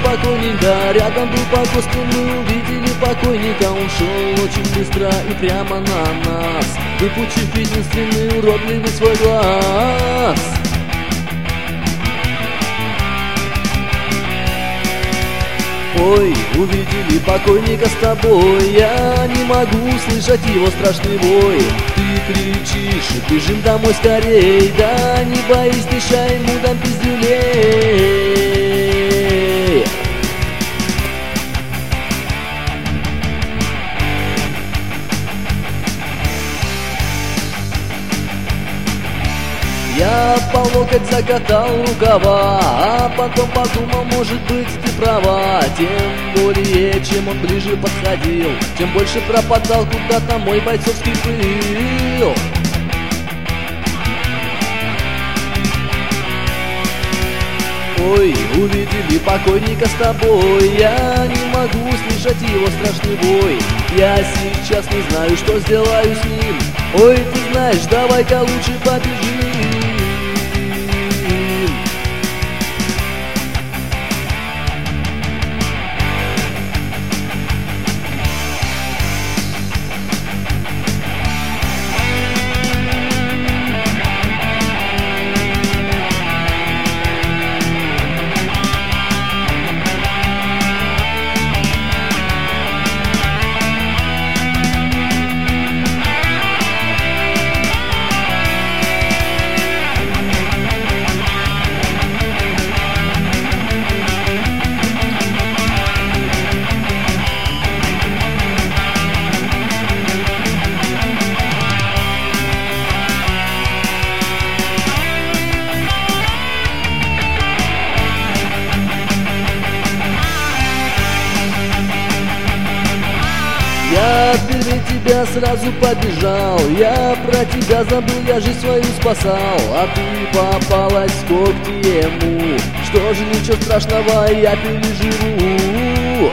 покойника, рядом был погост, и мы увидели покойника. Он шел очень быстро и прямо на нас, выпучив единственный уродливый свой глаз. Ой, увидели покойника с тобой, я не могу слышать его страшный вой. Ты кричишь, бежим домой скорей, да не боись, ты ща ему дам пиздюлей. Я по локоть закатал рукава, а потом подумал, может быть, ты права. Тем более, чем он ближе подходил, тем больше пропадал куда-то мой бойцовский пыл. Ой, увидели покойника с тобой, я не могу слышать его страшный вой. Я сейчас не знаю, что сделаю с ним. Ой, ты знаешь, давай-ка лучше побежим. Я впереди тебя сразу побежал, я про тебя забыл, я жизнь свою спасал. А ты попалась в когти ему, что же ничего страшного, я переживу.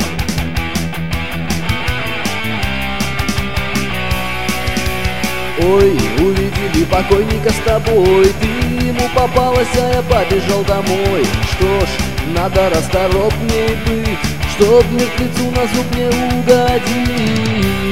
Ой, увидели покойника с тобой, ты ему попалась, а я побежал домой. Что ж, надо расторопней быть, чтоб мертвецу на зуб не угодить.